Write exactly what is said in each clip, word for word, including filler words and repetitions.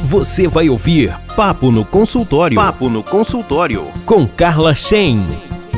Você vai ouvir Papo no Consultório. Papo no Consultório com Carla Shein.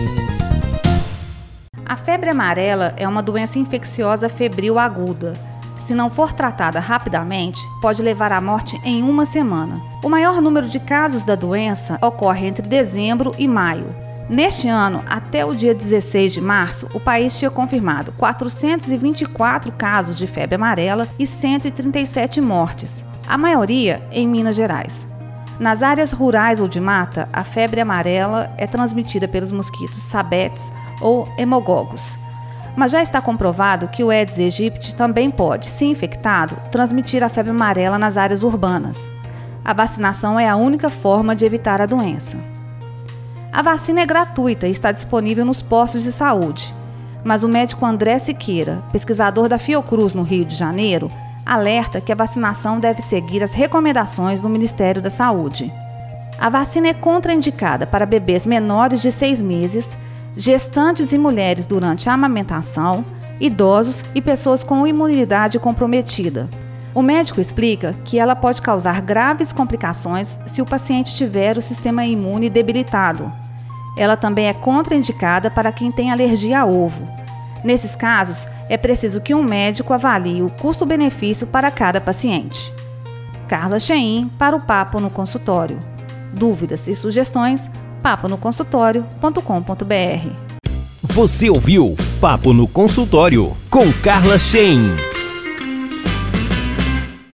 A febre amarela é uma doença infecciosa febril aguda. Se não for tratada rapidamente, pode levar à morte em uma semana. O maior número de casos da doença ocorre entre dezembro e maio. Neste ano, até o dia dezesseis de março, o país tinha confirmado quatrocentos e vinte e quatro casos de febre amarela e cento e trinta e sete mortes, a maioria em Minas Gerais. Nas áreas rurais ou de mata, a febre amarela é transmitida pelos mosquitos sabetes ou hemogogos. Mas já está comprovado que o Aedes aegypti também pode, se infectado, transmitir a febre amarela nas áreas urbanas. A vacinação é a única forma de evitar a doença. A vacina é gratuita e está disponível nos postos de saúde, mas o médico André Siqueira, pesquisador da Fiocruz no Rio de Janeiro, alerta que a vacinação deve seguir as recomendações do Ministério da Saúde. A vacina é contraindicada para bebês menores de seis meses, gestantes e mulheres durante a amamentação, idosos e pessoas com imunidade comprometida. O médico explica que ela pode causar graves complicações se o paciente tiver o sistema imune debilitado. Ela também é contraindicada para quem tem alergia a ovo. Nesses casos, é preciso que um médico avalie o custo-benefício para cada paciente. Carla Shein para o Papo no Consultório. Dúvidas e sugestões, papo no consultório ponto com ponto b r. Você ouviu Papo no Consultório com Carla Shein.